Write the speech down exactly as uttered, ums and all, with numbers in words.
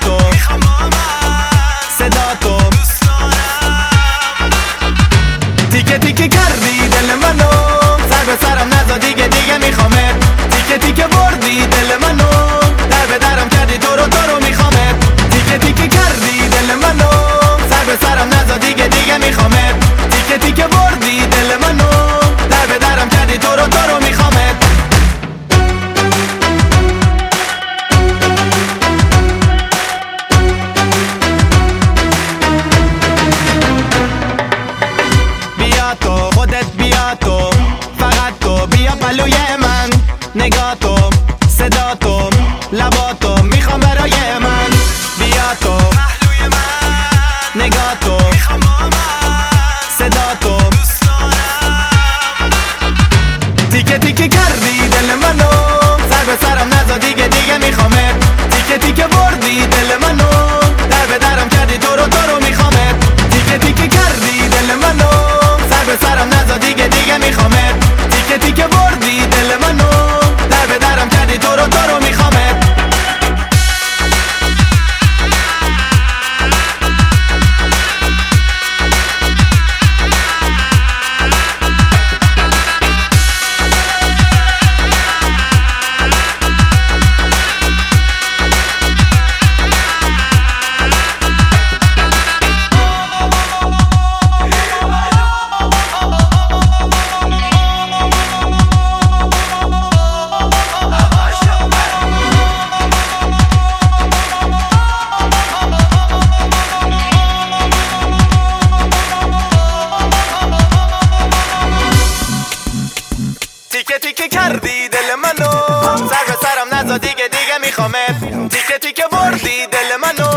تو صدا تو تیکه تیکه کردی دل منو سر به سرم نزا دیگه دیگه میخوامت تیکه تیکه بردی دل منو در به درم کردی تو رو تو رو میخوامت تیکه تیکه کردی دل منو سر به سرم نزا دیگه دیگه میخوامت تیکه تیکه بردی دل منو در به درم کردی تو رو تو رو میخوامت بیا تو خودت بیا تو فقط تو بیا پلوی من نگاه تو صدا تو لبا تو میخوام برای من بیا تو پهلوی من نگاه تو میخوام صدا تو دوست دارم تیکه تیکه کردی دل منو سر به سرم نزا دیگه دیگه میخوامت تیکه تیکه بردی دل منو در به درم کردی تو رو تو رو میخوامت تیکه تیکه کردی دل منو سر به سرم نزا دیگه دیگه میخوامت تیکه تیکه بردی دل منو در به درم کردی تو رو تو رو میخوامت تیکه تیکه کردی دل منو سر به سرم نزا دیگه دیگه میخوامت تیکه تیکه بردی دل منو